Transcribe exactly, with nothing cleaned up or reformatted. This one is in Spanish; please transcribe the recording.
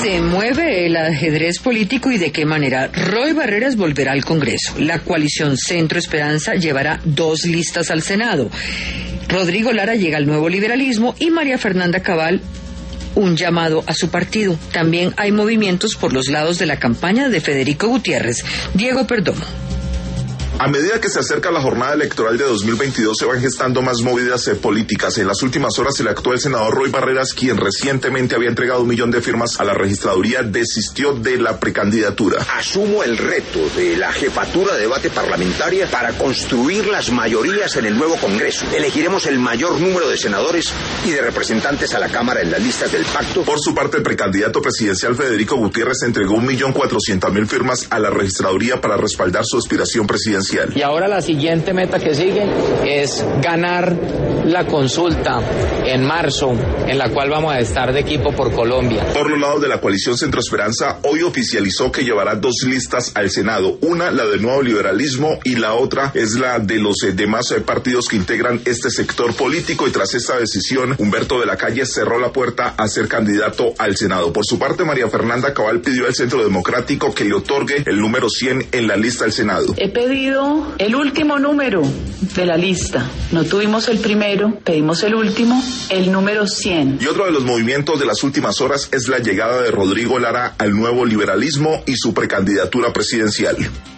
Se mueve el ajedrez político y de qué manera. Roy Barreras volverá al Congreso. La coalición Centro Esperanza llevará dos listas al Senado. Rodrigo Lara llega al nuevo liberalismo y María Fernanda Cabal un llamado a su partido. También hay movimientos por los lados de la campaña de Federico Gutiérrez. Diego Perdomo. A medida que se acerca la jornada electoral de dos mil veintidós se van gestando más movidas eh, políticas. En las últimas horas el actual senador Roy Barreras, quien recientemente había entregado un millón de firmas a la registraduría, desistió de la precandidatura. Asumo el reto de la jefatura de debate parlamentaria para construir las mayorías en el nuevo Congreso. Elegiremos el mayor número de senadores y de representantes a la Cámara en las listas del pacto. Por su parte, el precandidato presidencial Federico Gutiérrez entregó un millón cuatrocientas mil firmas a la registraduría para respaldar su aspiración presidencial. Y ahora la siguiente meta que sigue es ganar la consulta en marzo, en la cual vamos a estar de equipo por Colombia. Por los lados de la coalición Centro Esperanza, hoy oficializó que llevará dos listas al Senado. Una, la del nuevo liberalismo, y la otra es la de los eh, demás eh, partidos que integran este sector político. Y tras esta decisión, Humberto de la Calle cerró la puerta a ser candidato al Senado. Por su parte, María Fernanda Cabal pidió al Centro Democrático que le otorgue el número cien en la lista al Senado. He pedido el último número de la lista. No tuvimos el primero, pedimos el último, el número cien. Y otro de los movimientos de las últimas horas es la llegada de Rodrigo Lara al nuevo liberalismo y su precandidatura presidencial.